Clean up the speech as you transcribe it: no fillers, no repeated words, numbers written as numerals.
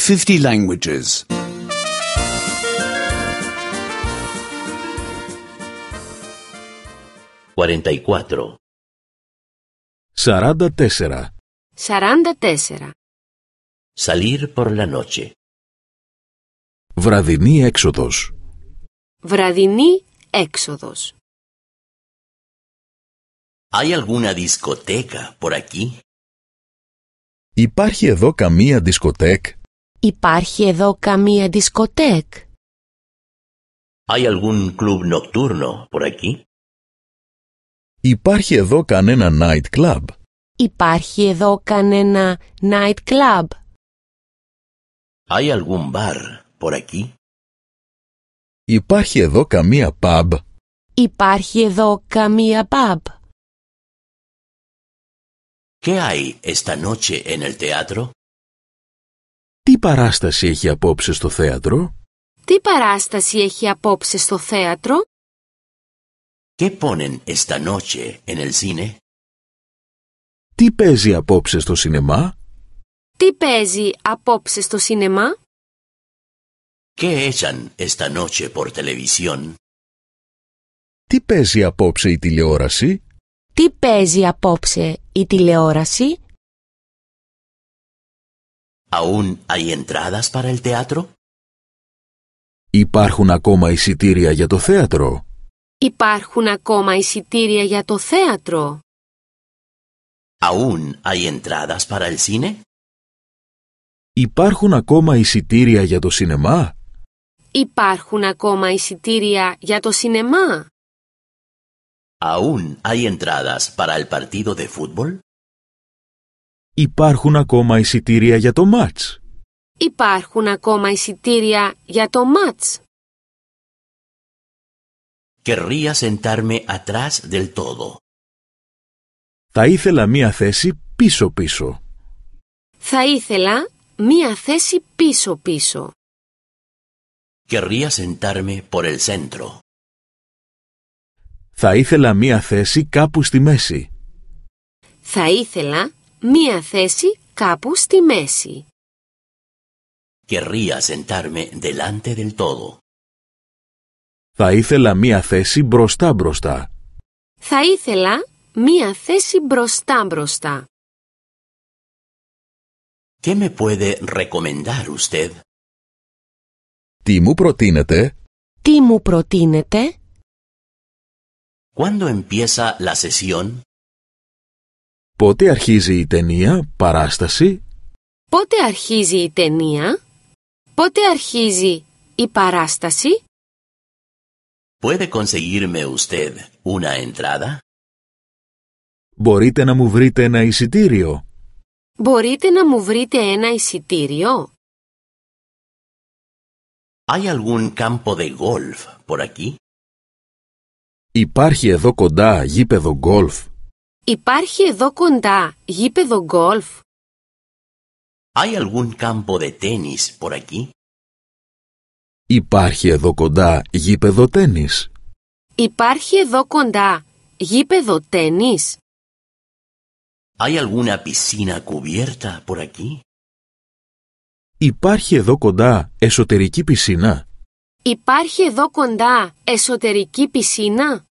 50 languages. 44. 44. 44. Salir por la noche. Βραδινή έξοδος. Βραδινή έξοδος. ¿Hay alguna discoteca por aquí? Υπάρχει εδώ καμία δισκοτέκ? Υπάρχει εδώ καμία δισκοτέκ? ¿Hay algún club nocturno por aquí? Υπάρχει εδώ κανένα night club? Υπάρχει εδώ κανένα night club? ¿Hay algún bar por aquí? Υπάρχει εδώ καμία pub? Υπάρχει εδώ καμία pub? ¿Qué hay esta noche en el teatro? Τι παράσταση έχει απόψε στο θέατρο? Τι παράσταση έχει απόψε στο θέατρο? ¿Qué ponen esta noche en el cine? Τι παίζει απόψε στο σινεμά? Τι παίζει απόψε στο σινεμά? ¿Qué echan esta noche por televisión? Τι παίζει απόψε η τηλεόραση? Τι παίζει απόψε η τηλεόραση? ¿Aún hay entradas para el teatro? Υπάρχουν ακόμα εισιτήρια για το θέατρο? Υπάρχουν ακόμα εισιτήρια για το θέατρο? ¿Aún hay entradas para el cine? Υπάρχουν ακόμα εισιτήρια για το σινεμά? Υπάρχουν ακόμα εισιτήρια για το σινεμά? ¿Aún hay entradas para el partido de fútbol? Υπάρχουν ακόμα εισιτήρια για το μάτς? Υπάρχουν ακόμα εισιτήρια για το μάτς? Querría sentarme atrás del todo. Θα ήθελα μία θέση πίσω-πίσω. Θα ήθελα μία θέση πίσω-πίσω. Querría sentarme por el centro. Θα ήθελα μία θέση κάπου στη μέση. Θα ήθελα μία θέση κάπου στη μέση. Querría sentarme delante del todo. Θα ήθελα μία θέση μπροστά-μπροστά. Θα ήθελα μία θέση μπροστά-μπροστά. ¿Qué me puede recomendar usted? Τι μου προτείνετε? Τι μου προτείνετε? ¿Cuándo empieza la sesión? Πότε αρχίζει η ταινία, παράσταση? Πότε αρχίζει η ταινία? Πότε αρχίζει η παράσταση? ¿Puede conseguirme usted una entrada? Μπορείτε να μου βρείτε ένα εισιτήριο? Μπορείτε να μου βρείτε ένα εισιτήριο? ¿Hay algún campo de golf por aquí? Υπάρχει εδώ κοντά γήπεδο γκολφ? Υπάρχει εδώ κοντά γήπεδο γκολφ? ¿Hay algún campo de tenis por aquí? Υπάρχει εδώ κοντά γήπεδο τένις? Υπάρχει εδώ κοντά γήπεδο τένις? ¿Hay alguna piscina cubierta por aquí? Υπάρχει εδώ κοντά εσωτερική πισίνα? Υπάρχει εδώ κοντά εσωτερική πισίνα?